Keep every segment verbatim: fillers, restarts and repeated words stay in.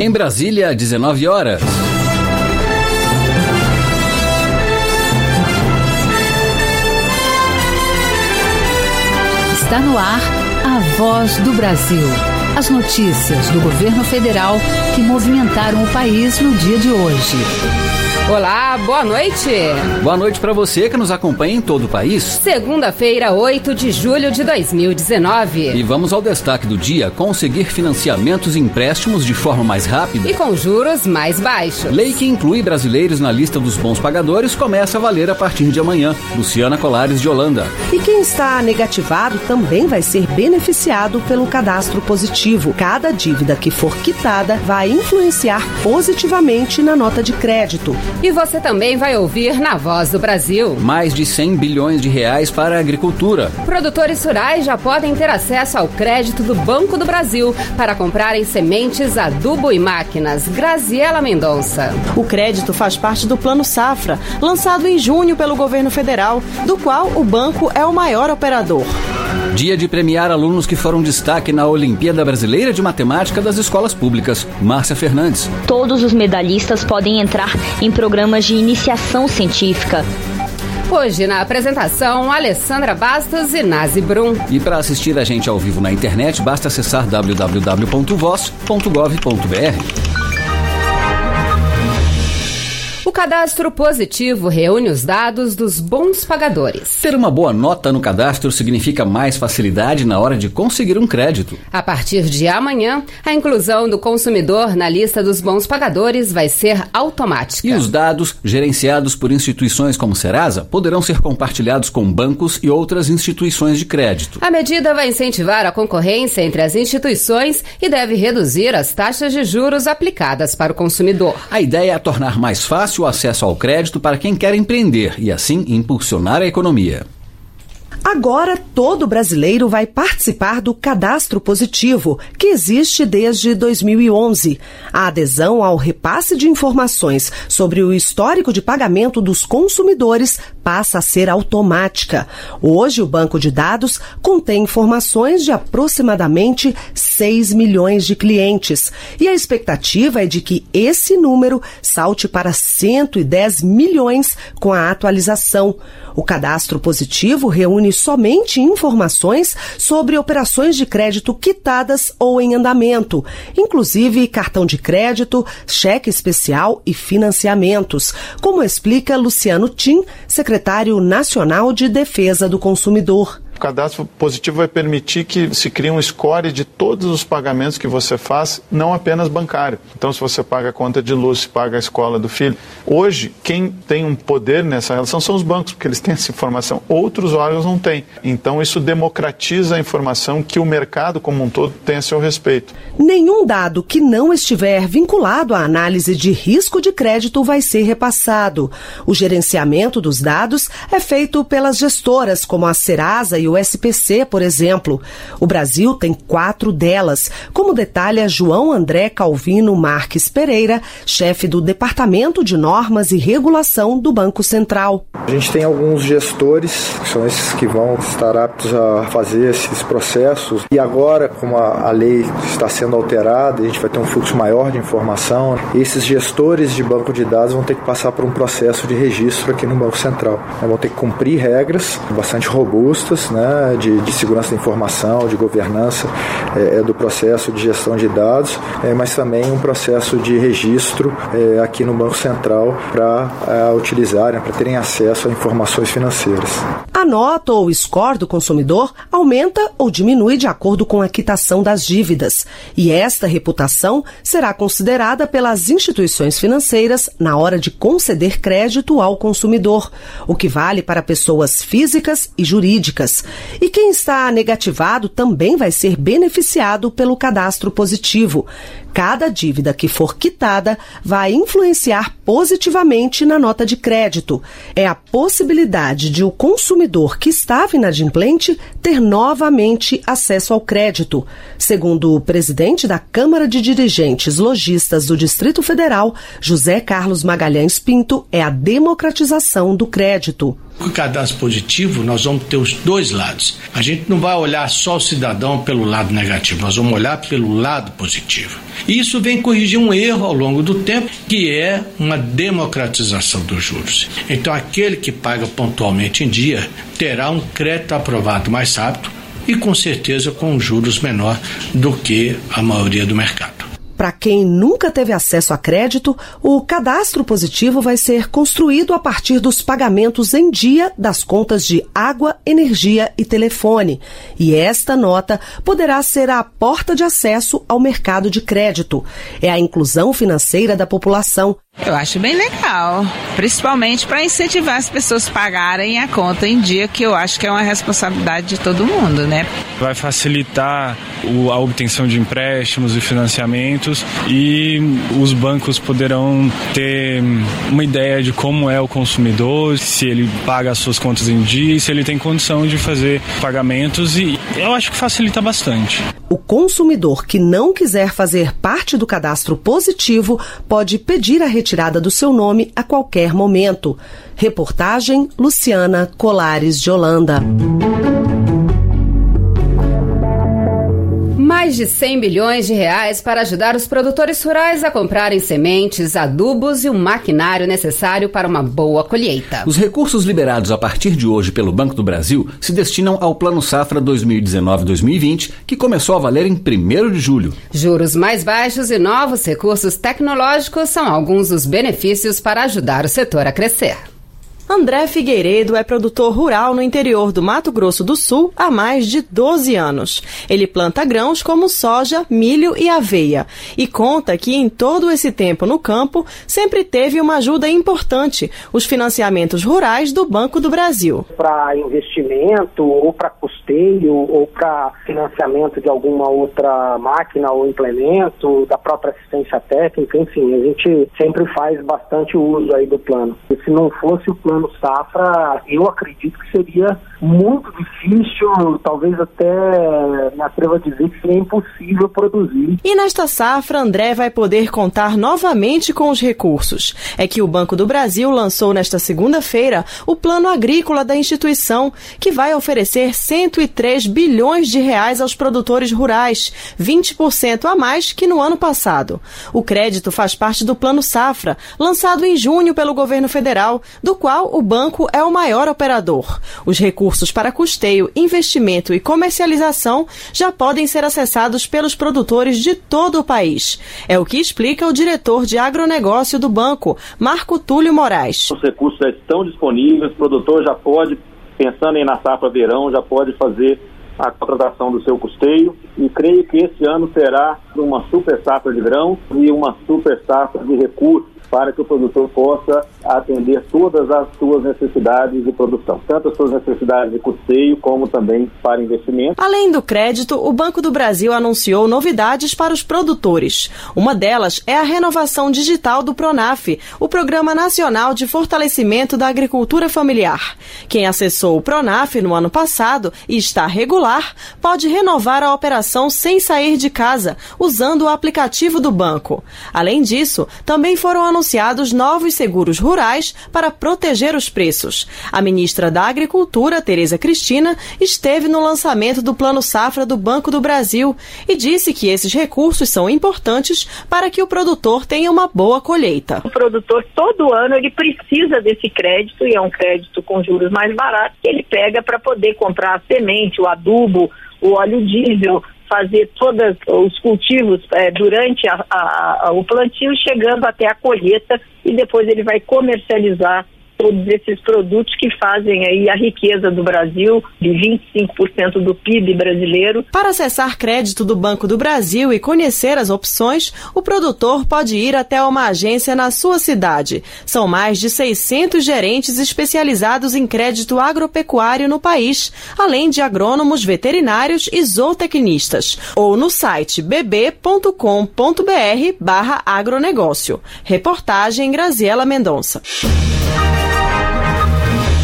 Em Brasília, dezenove horas. Está no ar a Voz do Brasil. As notícias do governo federal que movimentaram o país no dia de hoje. Olá, boa noite. Boa noite para você que nos acompanha em todo o país. Segunda-feira, oito de julho de dois mil e dezenove. E vamos ao destaque do dia: conseguir financiamentos e empréstimos de forma mais rápida e com juros mais baixos. Lei que inclui brasileiros na lista dos bons pagadores começa a valer a partir de amanhã. Luciana Colares, de Holanda. E quem está negativado também vai ser beneficiado pelo cadastro positivo. Cada dívida que for quitada vai influenciar positivamente na nota de crédito. E você também vai ouvir na Voz do Brasil. Mais de cem bilhões de reais para a agricultura. Produtores rurais já podem ter acesso ao crédito do Banco do Brasil para comprarem sementes, adubo e máquinas. Graziela Mendonça. O crédito faz parte do Plano Safra, lançado em junho pelo governo federal, do qual o banco é o maior operador. Dia de premiar alunos que foram destaque na Olimpíada Brasileira de Matemática das Escolas Públicas. Márcia Fernandes. Todos os medalhistas podem entrar em programas de iniciação científica. Hoje, na apresentação, Alessandra Bastos e Nazi Brum. E para assistir a gente ao vivo na internet, basta acessar w w w ponto voz ponto gov ponto b r. O cadastro positivo reúne os dados dos bons pagadores. Ter uma boa nota no cadastro significa mais facilidade na hora de conseguir um crédito. A partir de amanhã, a inclusão do consumidor na lista dos bons pagadores vai ser automática. E os dados, gerenciados por instituições como Serasa, poderão ser compartilhados com bancos e outras instituições de crédito. A medida vai incentivar a concorrência entre as instituições e deve reduzir as taxas de juros aplicadas para o consumidor. A ideia é tornar mais fácil o acesso ao crédito para quem quer empreender e, assim, impulsionar a economia. Agora, todo brasileiro vai participar do cadastro positivo, que existe desde dois mil e onze. A adesão ao repasse de informações sobre o histórico de pagamento dos consumidores passa a ser automática. Hoje, o banco de dados contém informações de aproximadamente seis milhões de clientes. E a expectativa é de que esse número salte para cento e dez milhões com a atualização. O cadastro positivo reúne somente informações sobre operações de crédito quitadas ou em andamento, inclusive cartão de crédito, cheque especial e financiamentos, como explica Luciano Tim, secretário nacional de Defesa do Consumidor. O cadastro positivo vai permitir que se crie um score de todos os pagamentos que você faz, não apenas bancário. Então, se você paga a conta de luz, se paga a escola do filho. Hoje, quem tem um poder nessa relação são os bancos, porque eles têm essa informação. Outros órgãos não têm. Então, isso democratiza a informação que o mercado como um todo tem a seu respeito. Nenhum dado que não estiver vinculado à análise de risco de crédito vai ser repassado. O gerenciamento dos dados é feito pelas gestoras, como a Serasa e o S P C, por exemplo. O Brasil tem quatro delas, como detalha João André Calvino Marques Pereira, chefe do Departamento de Normas e Regulação do Banco Central. A gente tem alguns gestores, que são esses que vão estar aptos a fazer esses processos. E agora, como a, a lei está sendo alterada, a gente vai ter um fluxo maior de informação. Esses gestores de banco de dados vão ter que passar por um processo de registro aqui no Banco Central. Vão ter que cumprir regras bastante robustas, né? De, de segurança da informação, de governança é, do processo de gestão de dados, é, mas também um processo de registro é, aqui no Banco Central para é, utilizarem, para terem acesso a informações financeiras. A nota ou score do consumidor aumenta ou diminui de acordo com a quitação das dívidas. E esta reputação será considerada pelas instituições financeiras na hora de conceder crédito ao consumidor, o que vale para pessoas físicas e jurídicas. E quem está negativado também vai ser beneficiado pelo cadastro positivo. Cada dívida que for quitada vai influenciar positivamente na nota de crédito. É a possibilidade de o consumidor que estava inadimplente ter novamente acesso ao crédito. Segundo o presidente da Câmara de Dirigentes Lojistas do Distrito Federal, José Carlos Magalhães Pinto, é a democratização do crédito. Com o cadastro positivo, nós vamos ter os dois lados. A gente não vai olhar só o cidadão pelo lado negativo, nós vamos olhar pelo lado positivo. E isso vem corrigir um erro ao longo do tempo, que é uma democratização dos juros. Então, aquele que paga pontualmente em dia terá um crédito aprovado mais rápido e, com certeza, com juros menor do que a maioria do mercado. Para quem nunca teve acesso a crédito, o cadastro positivo vai ser construído a partir dos pagamentos em dia das contas de água, energia e telefone. E esta nota poderá ser a porta de acesso ao mercado de crédito. É a inclusão financeira da população. Eu acho bem legal, principalmente para incentivar as pessoas a pagarem a conta em dia, que eu acho que é uma responsabilidade de todo mundo, né? Vai facilitar o, a obtenção de empréstimos e financiamentos e os bancos poderão ter uma ideia de como é o consumidor, se ele paga as suas contas em dia e se ele tem condição de fazer pagamentos, e eu acho que facilita bastante. O consumidor que não quiser fazer parte do cadastro positivo pode pedir a retirada do seu nome a qualquer momento. Reportagem Luciana Colares de Holanda. Mais de cem bilhões de reais para ajudar os produtores rurais a comprarem sementes, adubos e o maquinário necessário para uma boa colheita. Os recursos liberados a partir de hoje pelo Banco do Brasil se destinam ao Plano Safra dois mil e dezenove a dois mil e vinte, que começou a valer em primeiro de julho. Juros mais baixos e novos recursos tecnológicos são alguns dos benefícios para ajudar o setor a crescer. André Figueiredo é produtor rural no interior do Mato Grosso do Sul há mais de doze anos. Ele planta grãos como soja, milho e aveia e conta que em todo esse tempo no campo sempre teve uma ajuda importante, os financiamentos rurais do Banco do Brasil. Para investimento ou para custeio ou para financiamento de alguma outra máquina ou implemento, da própria assistência técnica, enfim, a gente sempre faz bastante uso aí do plano. E se não fosse o plano Safra, eu acredito que seria muito difícil, talvez até me atrevo a dizer que seria impossível produzir. E nesta safra, André vai poder contar novamente com os recursos. É que o Banco do Brasil lançou nesta segunda-feira o Plano Agrícola da instituição, que vai oferecer cento e três bilhões de reais aos produtores rurais, vinte por cento a mais que no ano passado. O crédito faz parte do Plano Safra, lançado em junho pelo governo federal, do qual o banco é o maior operador. Os recursos para custeio, investimento e comercialização já podem ser acessados pelos produtores de todo o país. É o que explica o diretor de agronegócio do banco, Marco Túlio Moraes. Os recursos já estão disponíveis, o produtor já pode, pensando em na safra verão, já pode fazer a contratação do seu custeio, e creio que esse ano será uma super safra de grão e uma super safra de recursos para que o produtor possa atender todas as suas necessidades de produção, tanto as suas necessidades de custeio como também para investimento. Além do crédito, o Banco do Brasil anunciou novidades para os produtores. Uma delas é a renovação digital do PRONAF, o Programa Nacional de Fortalecimento da Agricultura Familiar. Quem acessou o PRONAF no ano passado e está regular, pode renovar a operação sem sair de casa, usando o aplicativo do banco. Além disso, também foram anunciados anunciados novos seguros rurais para proteger os preços. A ministra da Agricultura, Tereza Cristina, esteve no lançamento do Plano Safra do Banco do Brasil e disse que esses recursos são importantes para que o produtor tenha uma boa colheita. O produtor, todo ano, ele precisa desse crédito, e é um crédito com juros mais baratos, que ele pega para poder comprar a semente, o adubo, o óleo diesel, fazer todos os cultivos é, durante a, a, a, o plantio, chegando até a colheita, e depois ele vai comercializar todos esses produtos que fazem aí a riqueza do Brasil, de vinte e cinco por cento do P I B brasileiro. Para acessar crédito do Banco do Brasil e conhecer as opções, o produtor pode ir até uma agência na sua cidade. São mais de seiscentos gerentes especializados em crédito agropecuário no país, além de agrônomos, veterinários e zootecnistas. Ou no site bb ponto com ponto br barra agronegócio. Reportagem Graziela Mendonça.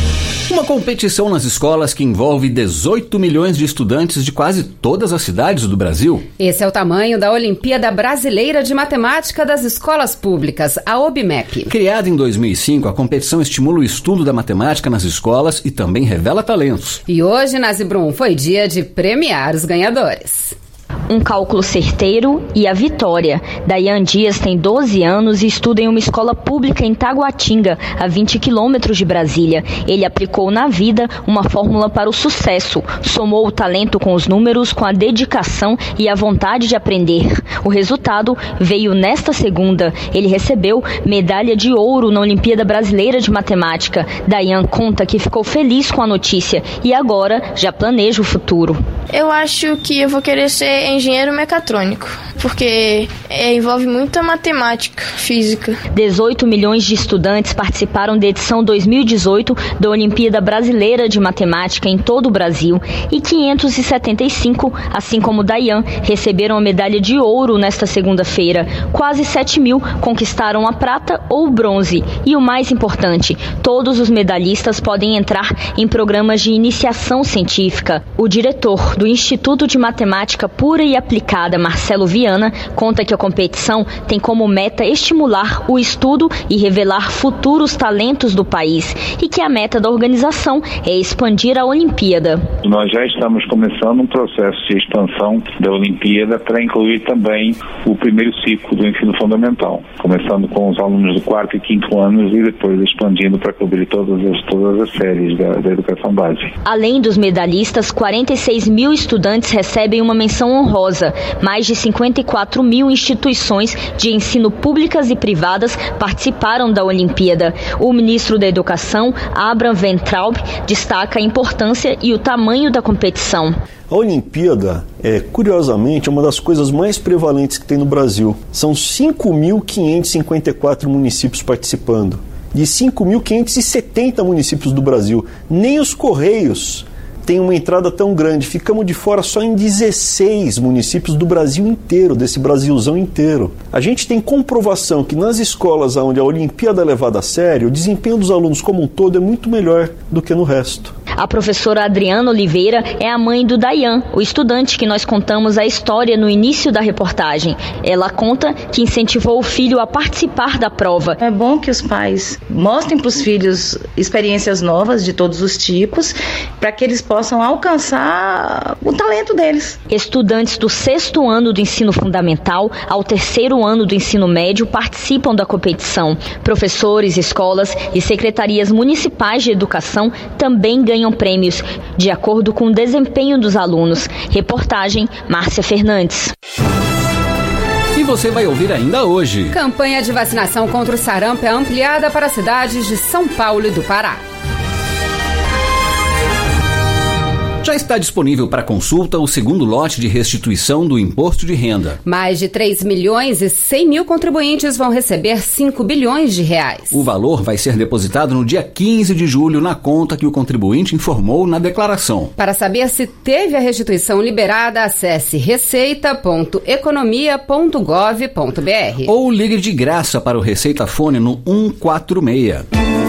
Uma competição nas escolas que envolve dezoito milhões de estudantes de quase todas as cidades do Brasil. Esse é o tamanho da Olimpíada Brasileira de Matemática das Escolas Públicas, a OBMEP. Criada em dois mil e cinco, a competição estimula o estudo da matemática nas escolas e também revela talentos. E hoje, Nazi Brum, foi dia de premiar os ganhadores. Um cálculo certeiro e a vitória. Dayan Dias tem doze anos e estuda em uma escola pública em Taguatinga, a vinte quilômetros de Brasília. Ele aplicou na vida uma fórmula para o sucesso. Somou o talento com os números, com a dedicação e a vontade de aprender. O resultado veio nesta segunda. Ele recebeu medalha de ouro na Olimpíada Brasileira de Matemática. Dayan conta que ficou feliz com a notícia e agora já planeja o futuro. Eu acho que eu vou querer ser engenheiro mecatrônico, porque é, envolve muita matemática, física. dezoito milhões de estudantes participaram da edição dois mil e dezoito da Olimpíada Brasileira de Matemática em todo o Brasil e quinhentos e setenta e cinco, assim como Dayan, receberam a medalha de ouro nesta segunda-feira. Quase sete mil conquistaram a prata ou o bronze. E o mais importante, todos os medalhistas podem entrar em programas de iniciação científica. O diretor do Instituto de Matemática Pura e Aplicada, Marcelo Viana, conta que a competição tem como meta estimular o estudo e revelar futuros talentos do país e que a meta da organização é expandir a Olimpíada. Nós já estamos começando um processo de expansão da Olimpíada para incluir também o primeiro ciclo do ensino fundamental, começando com os alunos do quarto e quinto anos e depois expandindo para cobrir todas as, todas as séries da, da educação básica. Além dos medalhistas, quarenta e seis mil estudantes recebem uma menção honrosa. Mais de cinquenta e quatro mil instituições de ensino públicas e privadas participaram da Olimpíada. O ministro da Educação, Abraham Weintraub, destaca a importância e o tamanho da competição. A Olimpíada, é, curiosamente, é uma das coisas mais prevalentes que tem no Brasil. São cinco mil quinhentos e cinquenta e quatro municípios participando, de cinco mil quinhentos e setenta municípios do Brasil. Nem os Correios tem uma entrada tão grande. Ficamos de fora só em dezesseis municípios do Brasil inteiro, desse Brasilzão inteiro. A gente tem comprovação que nas escolas onde a Olimpíada é levada a sério, o desempenho dos alunos como um todo é muito melhor do que no resto. A professora Adriana Oliveira é a mãe do Dayan, o estudante que nós contamos a história no início da reportagem. Ela conta que incentivou o filho a participar da prova. É bom que os pais mostrem para os filhos experiências novas de todos os tipos, para que eles possam alcançar o talento deles. Estudantes do sexto ano do ensino fundamental ao terceiro ano do ensino médio participam da competição. Professores, escolas e secretarias municipais de educação também ganham prêmios, de acordo com o desempenho dos alunos. Reportagem Márcia Fernandes. E você vai ouvir ainda hoje. Campanha de vacinação contra o sarampo é ampliada para as cidades de São Paulo e do Pará. Já está disponível para consulta o segundo lote de restituição do imposto de renda. Mais de três milhões e cem mil contribuintes vão receber cinco bilhões de reais. O valor vai ser depositado no dia quinze de julho na conta que o contribuinte informou na declaração. Para saber se teve a restituição liberada, acesse receita ponto economia ponto gov ponto br. Ou ligue de graça para o Receita Fone no um quatro seis.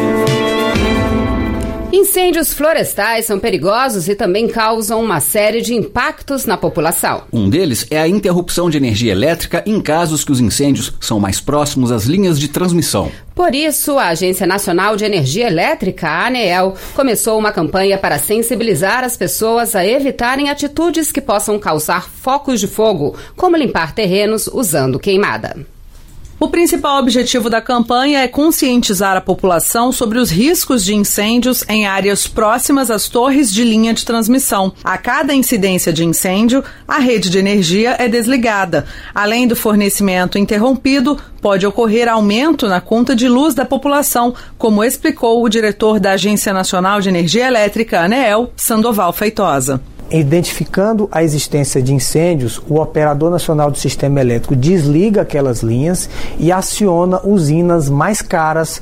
Incêndios florestais são perigosos e também causam uma série de impactos na população. Um deles é a interrupção de energia elétrica em casos que os incêndios são mais próximos às linhas de transmissão. Por isso, a Agência Nacional de Energia Elétrica, a ANEEL, começou uma campanha para sensibilizar as pessoas a evitarem atitudes que possam causar focos de fogo, como limpar terrenos usando queimada. O principal objetivo da campanha é conscientizar a população sobre os riscos de incêndios em áreas próximas às torres de linha de transmissão. A cada incidência de incêndio, a rede de energia é desligada. Além do fornecimento interrompido, pode ocorrer aumento na conta de luz da população, como explicou o diretor da Agência Nacional de Energia Elétrica, ANEEL, Sandoval Feitosa. Identificando a existência de incêndios, o Operador Nacional do Sistema Elétrico desliga aquelas linhas e aciona usinas mais caras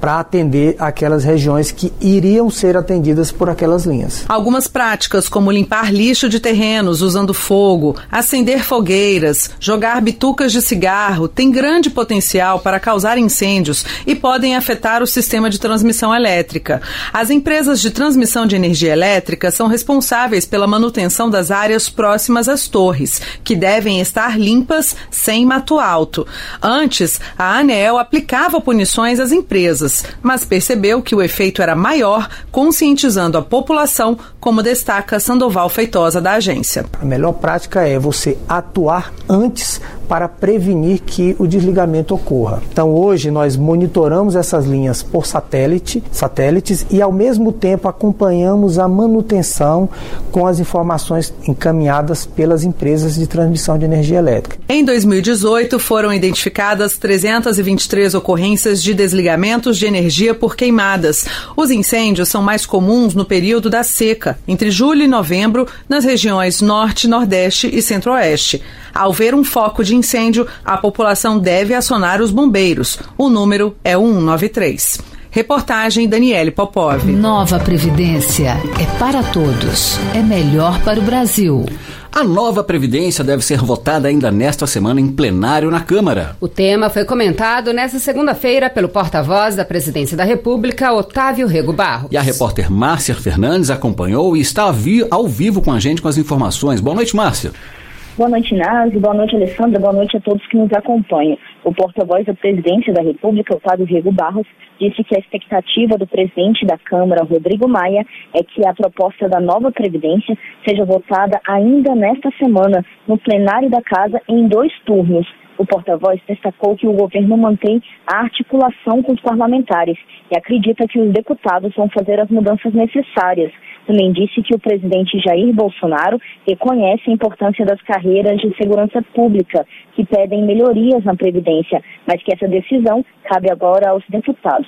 para atender aquelas regiões que iriam ser atendidas por aquelas linhas. Algumas práticas, como limpar lixo de terrenos usando fogo, acender fogueiras, jogar bitucas de cigarro, têm grande potencial para causar incêndios e podem afetar o sistema de transmissão elétrica. As empresas de transmissão de energia elétrica são responsáveis pela manutenção das áreas próximas às torres, que devem estar limpas sem mato alto. Antes, a ANEEL aplicava punições às empresas, mas percebeu que o efeito era maior, conscientizando a população, como destaca Sandoval Feitosa, da agência. A melhor prática é você atuar antes para prevenir que o desligamento ocorra. Então, hoje, nós monitoramos essas linhas por satélite, satélites e, ao mesmo tempo, acompanhamos a manutenção com as informações encaminhadas pelas empresas de transmissão de energia elétrica. Em dois mil e dezoito, foram identificadas trezentas e vinte e três ocorrências de desligamentos de energia por queimadas. Os incêndios são mais comuns no período da seca, entre julho e novembro, nas regiões Norte, Nordeste e Centro-Oeste. Ao ver um foco de incêndio, a população deve acionar os bombeiros. O número é o cento e noventa e três. Reportagem Daniele Popov. Nova Previdência é para todos. É melhor para o Brasil. A nova Previdência deve ser votada ainda nesta semana em plenário na Câmara. O tema foi comentado nesta segunda-feira pelo porta-voz da Presidência da República, Otávio Rego Barros. E a repórter Márcia Fernandes acompanhou e está ao vivo com a gente com as informações. Boa noite, Márcia. Boa noite, Nazi. Boa noite, Alessandra. Boa noite a todos que nos acompanham. O porta-voz da Presidência da República, Otávio Rego Barros, disse que a expectativa do presidente da Câmara, Rodrigo Maia, é que a proposta da nova Previdência seja votada ainda nesta semana, no plenário da Casa, em dois turnos. O porta-voz destacou que o governo mantém a articulação com os parlamentares e acredita que os deputados vão fazer as mudanças necessárias. Também disse que o presidente Jair Bolsonaro reconhece a importância das carreiras de segurança pública, que pedem melhorias na Previdência, mas que essa decisão cabe agora aos deputados.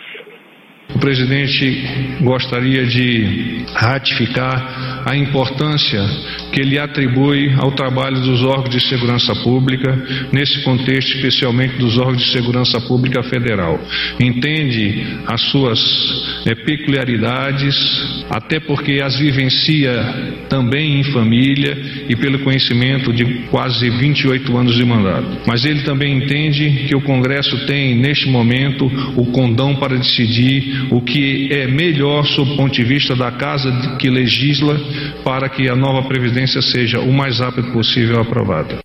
O presidente gostaria de ratificar a importância que ele atribui ao trabalho dos órgãos de segurança pública, nesse contexto especialmente dos órgãos de segurança pública federal. Entende as suas é, peculiaridades, até porque as vivencia também em família e pelo conhecimento de quase vinte e oito anos de mandato. Mas ele também entende que o Congresso tem, neste momento, o condão para decidir o que é melhor sob o ponto de vista da Casa que legisla para que a nova Previdência seja o mais rápido possível aprovada.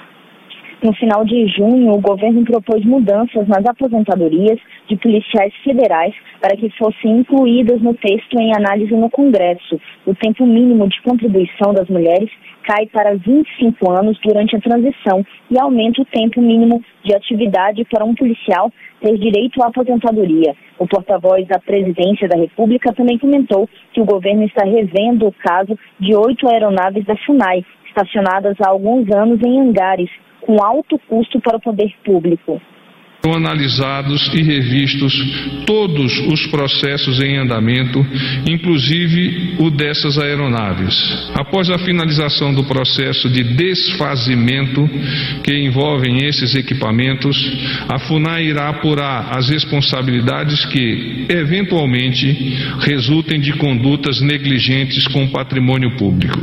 No final de junho, o governo propôs mudanças nas aposentadorias de policiais federais para que fossem incluídas no texto em análise no Congresso. O tempo mínimo de contribuição das mulheres cai para vinte e cinco anos durante a transição e aumenta o tempo mínimo de atividade para um policial ter direito à aposentadoria. O porta-voz da Presidência da República também comentou que o governo está revendo o caso de oito aeronaves da FUNAI, estacionadas há alguns anos em hangares, com alto custo para o poder público. São analisados e revistos todos os processos em andamento, inclusive o dessas aeronaves. Após a finalização do processo de desfazimento que envolvem esses equipamentos, a FUNAI irá apurar as responsabilidades que, eventualmente, resultem de condutas negligentes com o patrimônio público.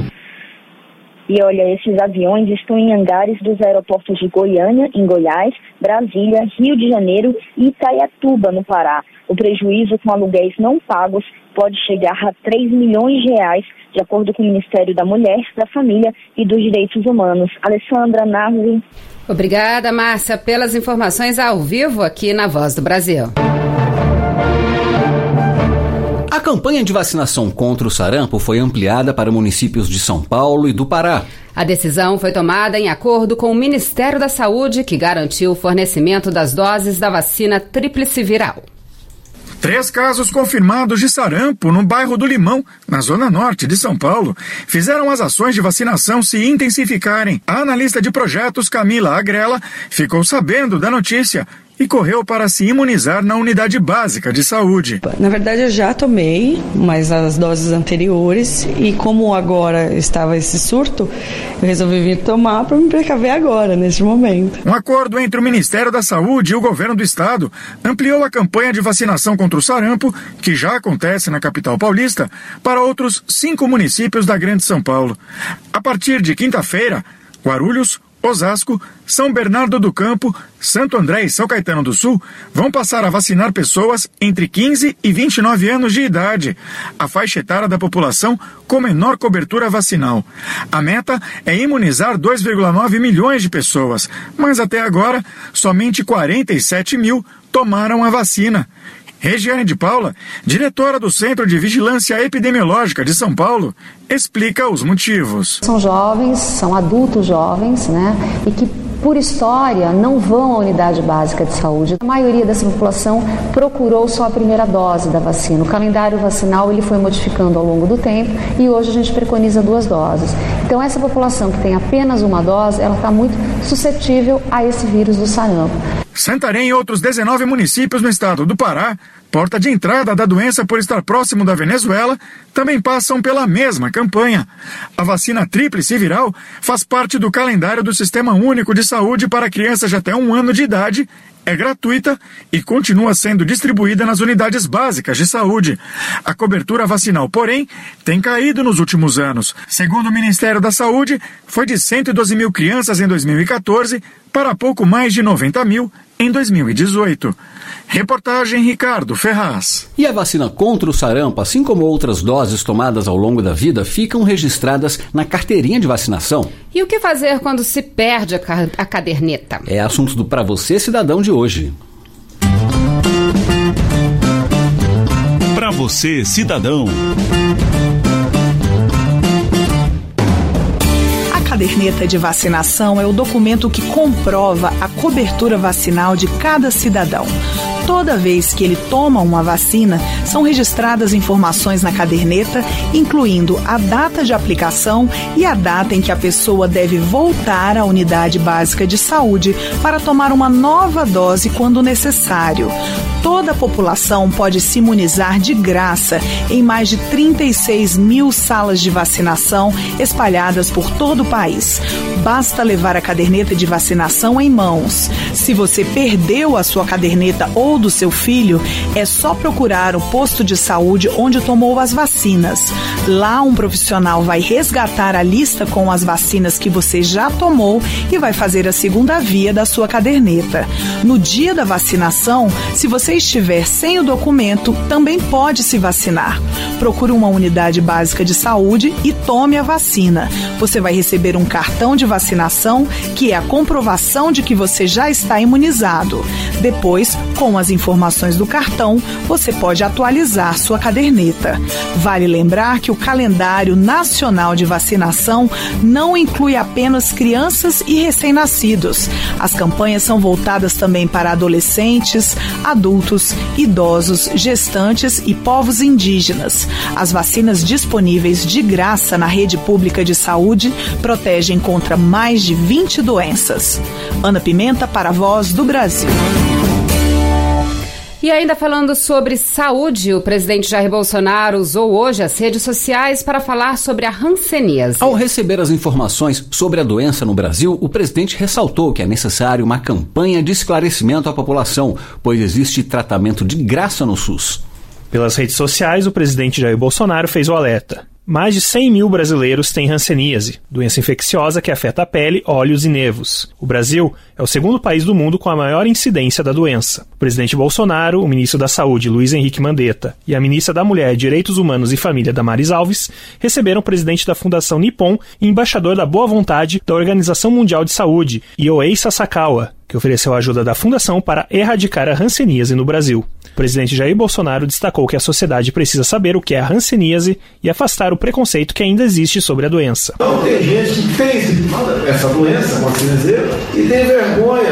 E olha, esses aviões estão em hangares dos aeroportos de Goiânia, em Goiás, Brasília, Rio de Janeiro e Itaiatuba, no Pará. O prejuízo com aluguéis não pagos pode chegar a três milhões de reais, de acordo com o Ministério da Mulher, da Família e dos Direitos Humanos. Alessandra, Narvi. Obrigada, Márcia, pelas informações ao vivo aqui na Voz do Brasil. A campanha de vacinação contra o sarampo foi ampliada para municípios de São Paulo e do Pará. A decisão foi tomada em acordo com o Ministério da Saúde, que garantiu o fornecimento das doses da vacina tríplice viral. Três casos confirmados de sarampo no bairro do Limão, na zona norte de São Paulo, fizeram as ações de vacinação se intensificarem. A analista de projetos Camila Agrela ficou sabendo da notícia e correu para se imunizar na unidade básica de saúde. Na verdade, eu já tomei, mas as doses anteriores, e como agora estava esse surto, eu resolvi vir tomar para me precaver agora, neste momento. Um acordo entre o Ministério da Saúde e o governo do estado ampliou a campanha de vacinação contra o sarampo, que já acontece na capital paulista, para outros cinco municípios da Grande São Paulo. A partir de quinta-feira, Guarulhos, Osasco, São Bernardo do Campo, Santo André e São Caetano do Sul vão passar a vacinar pessoas entre quinze e vinte e nove anos de idade, a faixa etária da população com menor cobertura vacinal. A meta é imunizar dois vírgula nove milhões de pessoas, mas até agora somente quarenta e sete mil tomaram a vacina. Regiane de Paula, diretora do Centro de Vigilância Epidemiológica de São Paulo, explica os motivos. São jovens, são adultos jovens, né, e que por história não vão à unidade básica de saúde. A maioria dessa população procurou só a primeira dose da vacina. O calendário vacinal ele foi modificando ao longo do tempo e hoje a gente preconiza duas doses. Então essa população que tem apenas uma dose, ela está muito suscetível a esse vírus do sarampo. Santarém e outros dezenove municípios no estado do Pará, porta de entrada da doença por estar próximo da Venezuela, também passam pela mesma campanha. A vacina tríplice viral faz parte do calendário do Sistema Único de Saúde para crianças de até um ano de idade, é gratuita e continua sendo distribuída nas unidades básicas de saúde. A cobertura vacinal, porém, tem caído nos últimos anos. Segundo o Ministério da Saúde, foi de cento e doze mil crianças em dois mil e quatorze para pouco mais de noventa mil em dois mil e dezoito. Reportagem Ricardo Ferraz. E a vacina contra o sarampo, assim como outras doses tomadas ao longo da vida, ficam registradas na carteirinha de vacinação. E o que fazer quando se perde a, ca- a caderneta? É assunto do Pra Você, Cidadão de hoje. Pra Você, Cidadão. A caderneta de vacinação é o documento que comprova a cobertura vacinal de cada cidadão. Toda vez que ele toma uma vacina, são registradas informações na caderneta, incluindo a data de aplicação e a data em que a pessoa deve voltar à unidade básica de saúde para tomar uma nova dose quando necessário. Toda a população pode se imunizar de graça em mais de trinta e seis mil salas de vacinação espalhadas por todo o país. Basta levar a caderneta de vacinação em mãos. Se você perdeu a sua caderneta ou do seu filho, é só procurar o posto de saúde onde tomou as vacinas. Lá um profissional vai resgatar a lista com as vacinas que você já tomou e vai fazer a segunda via da sua caderneta. No dia da vacinação, se você estiver sem o documento, também pode se vacinar. Procure uma unidade básica de saúde e tome a vacina. Você vai receber um cartão de vacinação, que é a comprovação de que você já está imunizado. Depois, com as informações do cartão, você pode atualizar sua caderneta. Vale lembrar que o calendário nacional de vacinação não inclui apenas crianças e recém-nascidos. As campanhas são voltadas também para adolescentes, adultos, idosos, gestantes e povos indígenas. As vacinas disponíveis de graça na rede pública de saúde protegem contra mais de vinte doenças. Ana Pimenta para a Voz do Brasil. E ainda falando sobre saúde, o presidente Jair Bolsonaro usou hoje as redes sociais para falar sobre a hanseníase. Ao receber as informações sobre a doença no Brasil, o presidente ressaltou que é necessário uma campanha de esclarecimento à população, pois existe tratamento de graça no SUS. Pelas redes sociais, o presidente Jair Bolsonaro fez o alerta. Mais de cem mil brasileiros têm hanseníase, doença infecciosa que afeta a pele, olhos e nervos. O Brasil é o segundo país do mundo com a maior incidência da doença. O presidente Bolsonaro, o ministro da Saúde, Luiz Henrique Mandetta, e a ministra da Mulher, Direitos Humanos e Família, Damares Alves, receberam o presidente da Fundação Nippon e embaixador da Boa Vontade da Organização Mundial de Saúde, Ioei Sasakawa, que ofereceu a ajuda da Fundação para erradicar a hanseníase no Brasil. O presidente Jair Bolsonaro destacou que a sociedade precisa saber o que é a hanseníase e afastar o preconceito que ainda existe sobre a doença. Então tem gente que tem essa doença, hanseníase, e tem vergonha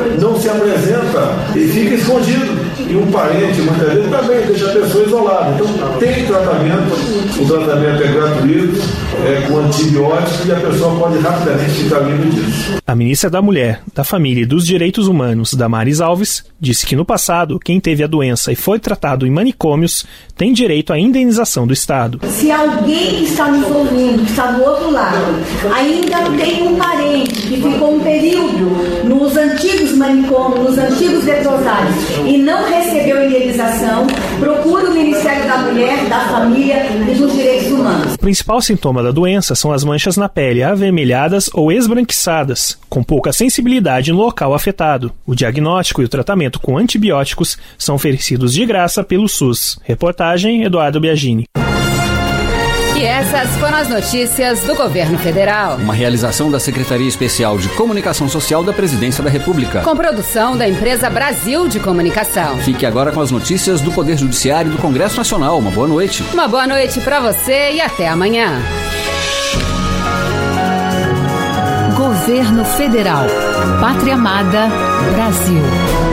não se apresenta e fica escondido. E um parente, muitas vezes, também deixa a pessoa isolada. Então, tem tratamento, o tratamento é gratuito, é com antibióticos e a pessoa pode rapidamente ficar livre disso. A ministra da Mulher, da Família e dos Direitos Humanos, Damares Alves, disse que no passado, quem teve a doença e foi tratado em manicômios tem direito à indenização do Estado. Se alguém que está nos ouvindo, que está do outro lado, ainda tem um parente que ficou um período nos antigos manicômios, nos antigos leprosários e não recebeu indenização, procura o Ministério da Mulher, da Família e dos Direitos Humanos. O principal sintoma da doença são as manchas na pele avermelhadas ou esbranquiçadas, com pouca sensibilidade no local afetado. O diagnóstico e o tratamento com antibióticos são oferecidos de graça pelo SUS. Reportagem Eduardo Biagini. E essas foram as notícias do Governo Federal. Uma realização da Secretaria Especial de Comunicação Social da Presidência da República. Com produção da empresa Brasil de Comunicação. Fique agora com as notícias do Poder Judiciário e do Congresso Nacional. Uma boa noite. Uma boa noite para você e até amanhã. Governo Federal. Pátria Amada, Brasil.